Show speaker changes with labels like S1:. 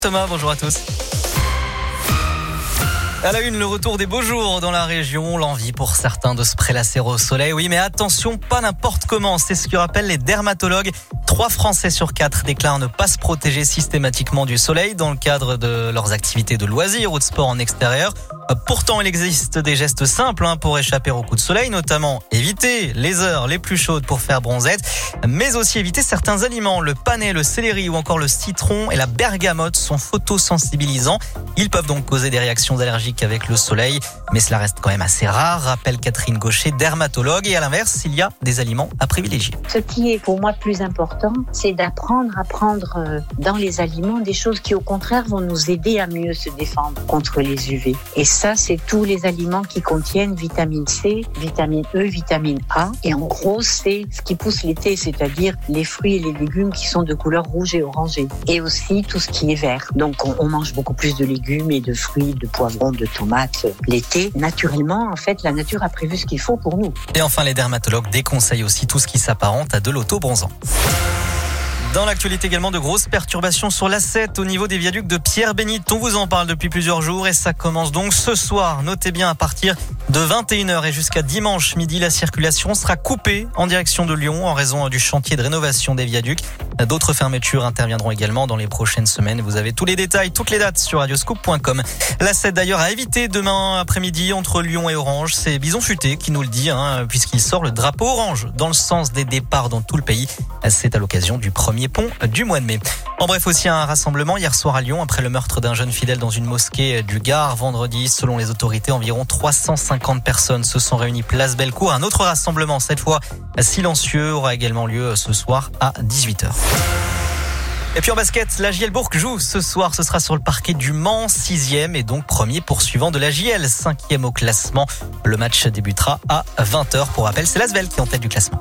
S1: Thomas, bonjour à tous. À la une, le retour des beaux jours dans la région, l'envie pour certains de se prélasser au soleil. Oui, mais attention, pas n'importe comment, c'est ce que rappellent les dermatologues. 3 Français sur 4 déclarent ne pas se protéger systématiquement du soleil dans le cadre de leurs activités de loisirs ou de sport en extérieur. Pourtant, il existe des gestes simples pour échapper aux coups de soleil, notamment éviter les heures les plus chaudes pour faire bronzette, mais aussi éviter certains aliments. Le panais, le céleri ou encore le citron et la bergamote sont photosensibilisants. Ils peuvent donc causer des réactions allergiques avec le soleil, mais cela reste quand même assez rare, rappelle Catherine Gaucher, dermatologue. Et à l'inverse, il y a des aliments à privilégier.
S2: Ce qui est pour moi plus important, c'est d'apprendre à prendre dans les aliments des choses qui au contraire vont nous aider à mieux se défendre contre les UV. Et ça, c'est tous les aliments qui contiennent vitamine C, vitamine E, vitamine A. Et en gros, c'est ce qui pousse l'été, c'est-à-dire les fruits et les légumes qui sont de couleur rouge et orangée. Et aussi tout ce qui est vert. Donc on mange beaucoup plus de légumes et de fruits, de poivrons, de tomates l'été. Naturellement, en fait, la nature a prévu ce qu'il faut pour nous.
S1: Et enfin, les dermatologues déconseillent aussi tout ce qui s'apparente à de l'auto-bronzant. Dans l'actualité également, de grosses perturbations sur l'A7 au niveau des viaducs de Pierre-Bénite. On vous en parle depuis plusieurs jours et ça commence donc ce soir. Notez bien, à partir de 21h et jusqu'à dimanche midi, la circulation sera coupée en direction de Lyon en raison du chantier de rénovation des viaducs. D'autres fermetures interviendront également dans les prochaines semaines. Vous avez tous les détails, toutes les dates sur radioscoop.com. L'A7 d'ailleurs à éviter demain après-midi entre Lyon et Orange. C'est Bison Futé qui nous le dit, puisqu'il sort le drapeau orange dans le sens des départs dans tout le pays. C'est à l'occasion du premier pont du mois de mai. En bref, aussi un rassemblement hier soir à Lyon après le meurtre d'un jeune fidèle dans une mosquée du Gard vendredi. Selon les autorités, environ 350 personnes se sont réunies place Bellecour. Un autre rassemblement, cette fois silencieux, aura également lieu ce soir à 18h. Et puis en basket, la JL Bourg joue ce soir. Ce sera sur le parquet du Mans, 6e et donc premier poursuivant de la JL, 5e au classement. Le match débutera à 20h. Pour rappel, c'est l'Asvel qui est en tête du classement.